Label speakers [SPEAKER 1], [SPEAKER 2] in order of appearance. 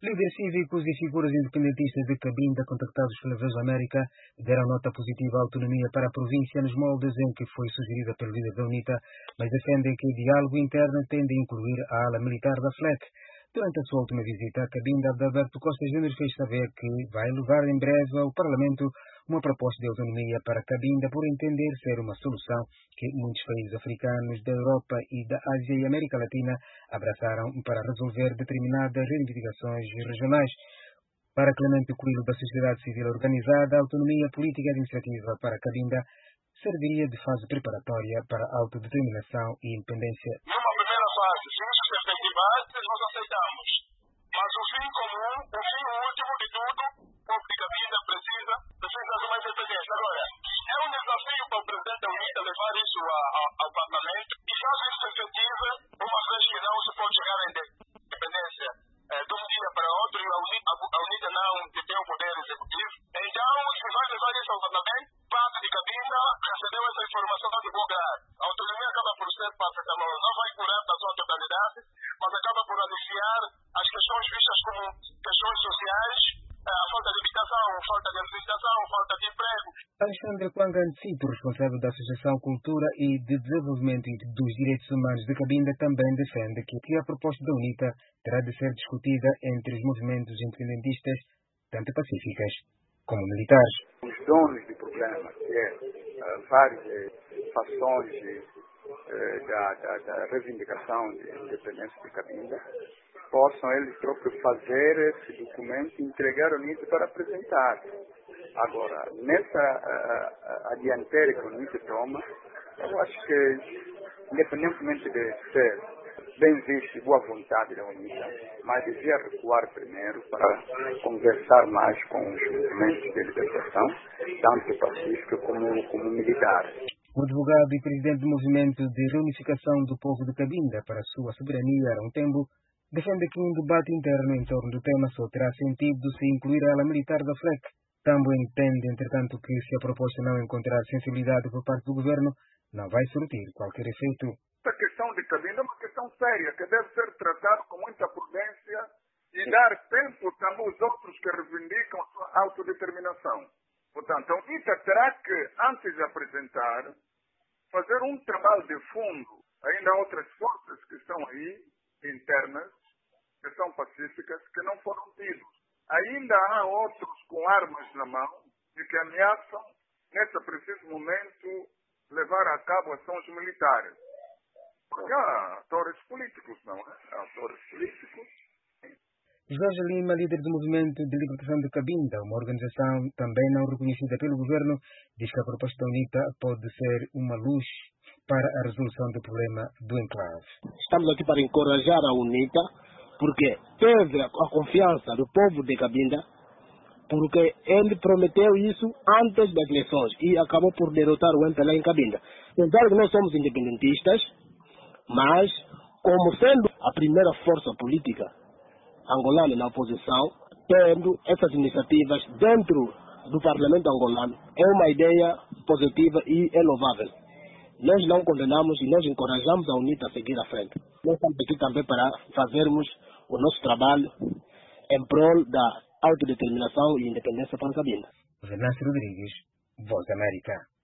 [SPEAKER 1] Líderes cívicos e figuras independentistas de Cabinda, contactados pela Voz da América, deram nota positiva à autonomia para a província nos moldes em que foi sugerida pelo líder da UNITA, mas defendem que o diálogo interno tende a incluir a ala militar da FLEC. Durante a sua última visita a Cabinda, Adalberto Costa Júnior fez saber que vai levar em breve ao Parlamento uma proposta de autonomia para Cabinda, por entender ser uma solução que muitos países africanos da Europa e da Ásia e América Latina abraçaram para resolver determinadas reivindicações regionais. Para Clemente Coelho, da sociedade civil organizada, a autonomia política e administrativa para Cabinda serviria de fase preparatória para a autodeterminação e independência.
[SPEAKER 2] Numa primeira fase, se isso se efetivar, nós aceitamos. Mas o fim comum, o fim último de tudo, o povo de Cabinda precisa de uma independência. Agora, é um desafio para o presidente da UNITA levar isso ao Parlamento e caso isso se efetive, uma vez que não se pode chegar à independência de um dia para outro e a UNITA não detém o poder executivo. Então, se vai levar isso ao Parlamento, parte de Cabinda recebeu essa informação de bom grado. A autonomia acaba por ser paracetamol, não vai curar da sua totalidade, mas acaba por aliviar as questões vistas como questões sociais, a falta de habitação, falta de alimentação, falta de emprego.
[SPEAKER 1] Alexandre Quangancito, responsável da Associação Cultura e de Desenvolvimento dos Direitos Humanos de Cabinda, também defende que a proposta da UNITA terá de ser discutida entre os movimentos independentistas, tanto pacíficas como militares.
[SPEAKER 3] Os donos do programa, que é várias fações da reivindicação de independência de Cabinda, possam eles próprios fazer esse documento e entregar ao UNITA para apresentar. Agora, nessa adianteira que o UNITA toma, eu acho que, independentemente de ser bem visto e boa vontade da UNITA, mas devia recuar primeiro para conversar mais com os movimentos de libertação, tanto pacífica como militar.
[SPEAKER 1] O advogado e presidente do Movimento de Reunificação do Povo de Cabinda para a sua soberania, Arão Tembo, defende que um debate interno em torno do tema só terá sentido se incluir a ala militar da FLEC. Tambo entende, entretanto, que se a proposta não encontrar sensibilidade por parte do governo, não vai surtir qualquer efeito.
[SPEAKER 4] A questão de Cabinda é uma questão séria, que deve ser tratada com muita prudência e dar tempo também aos outros que reivindicam a sua autodeterminação. Portanto, a UNITA terá que, antes de apresentar, fazer um trabalho de fundo. Ainda há outras forças que estão aí, internas, que são pacíficas, que não foram tidos. Ainda há outros com armas na mão e que ameaçam, nesse preciso momento, levar a cabo ações militares. Porque há atores políticos, não é? Há atores políticos.
[SPEAKER 1] Jorge Lima, líder do Movimento de Libertação de Cabinda, uma organização também não reconhecida pelo governo, diz que a proposta da UNITA pode ser uma luz para a resolução do problema do enclave.
[SPEAKER 5] Estamos aqui para encorajar a UNITA, porque teve a confiança do povo de Cabinda, porque ele prometeu isso antes das eleições e acabou por derrotar o MPLA em Cabinda. Claro que nós somos independentistas, mas como sendo a primeira força política angolana na oposição, tendo essas iniciativas dentro do parlamento angolano, é uma ideia positiva e é louvável. Nós não condenamos e nós encorajamos a UNITA a seguir à frente. Nós estamos aqui também para fazermos o nosso trabalho em prol da autodeterminação e independência para Cabinda.
[SPEAKER 1] Venâncio Rodrigues, Voz da América.